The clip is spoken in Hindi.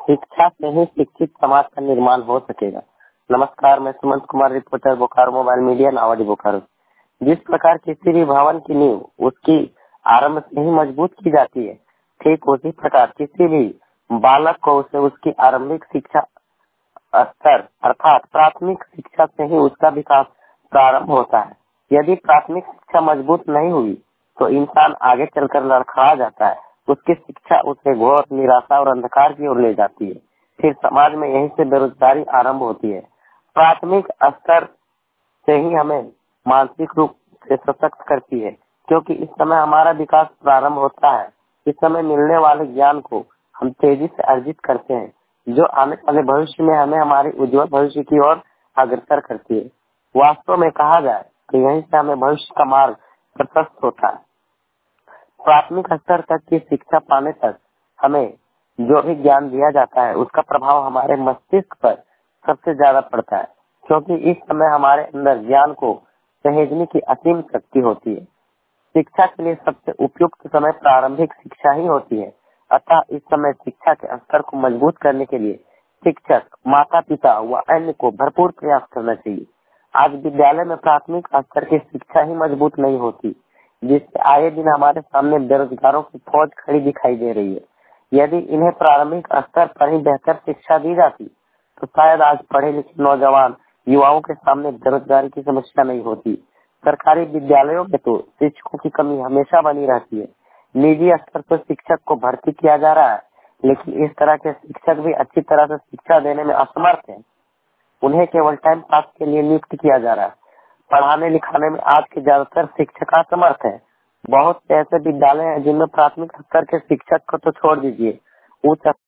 शिक्षा से ही शिक्षित समाज का निर्माण हो सकेगा। नमस्कार, मैं Sumant Kumar, reporter, Bokaro mobile media, Nawadih Bokaro. जिस प्रकार किसी भी भवन की नींव उसकी आरंभ से ही मजबूत की जाती है, ठीक उसी प्रकार किसी भी बालक को उसे उसकी आरंभिक शिक्षा स्तर अर्थात प्राथमिक शिक्षा से ही उसका विकास प्रारंभ होता है। यदि प्राथमिक शिक्षा मजबूत नहीं हुई तो इंसान आगे चलकर लड़खड़ा जाता है। उसकी शिक्षा उसे घोर निराशा और अंधकार की ओर ले जाती है। फिर समाज में यहीं से बेरोजगारी आरंभ होती है। प्राथमिक स्तर से ही हमें मानसिक रूप से सशक्त करती है, क्योंकि इस समय हमारा विकास प्रारंभ होता है। इस समय मिलने वाले ज्ञान को हम तेजी से अर्जित करते हैं, जो आने वाले भविष्य में हमें हमारे उज्जवल भविष्य की ओर अग्रसर करती है। वास्तव में कहा जाए तो यहीं से हमें भविष्य का मार्ग प्रशस्त होता है। प्राथमिक स्तर तक की शिक्षा पाने तक हमें जो भी ज्ञान दिया जाता है उसका प्रभाव हमारे मस्तिष्क पर सबसे ज्यादा पड़ता है, क्योंकि इस समय हमारे अंदर ज्ञान को सहेजने की असीम शक्ति होती है। शिक्षा के लिए सबसे उपयुक्त समय प्रारंभिक शिक्षा ही होती है। अतः इस समय शिक्षा के स्तर को मजबूत करने के लिए शिक्षक, माता पिता व अन्य को भरपूर प्रयास करना चाहिए। आज विद्यालय में प्राथमिक स्तर की शिक्षा ही मजबूत नहीं होती, जिससे आए दिन हमारे सामने बेरोजगारों की फौज खड़ी दिखाई दे रही है। यदि इन्हें प्रारंभिक स्तर पर ही बेहतर शिक्षा दी जाती तो शायद आज पढ़े लिखे नौजवान युवाओं के सामने बेरोजगारी की समस्या नहीं होती। सरकारी विद्यालयों में तो शिक्षकों की कमी हमेशा बनी रहती है। निजी स्तर पर शिक्षक को भर्ती किया जा रहा है, लेकिन इस तरह के शिक्षक भी अच्छी तरह से शिक्षा देने में असमर्थ हैं। उन्हें केवल टाइम पास के लिए नियुक्त किया जा रहा है। पढ़ाने लिखाने में आज के ज्यादातर शिक्षक असमर्थ हैं। बहुत से ऐसे विद्यालय हैं जिनमें प्राथमिक स्तर के शिक्षक को तो छोड़ दीजिए, उच्च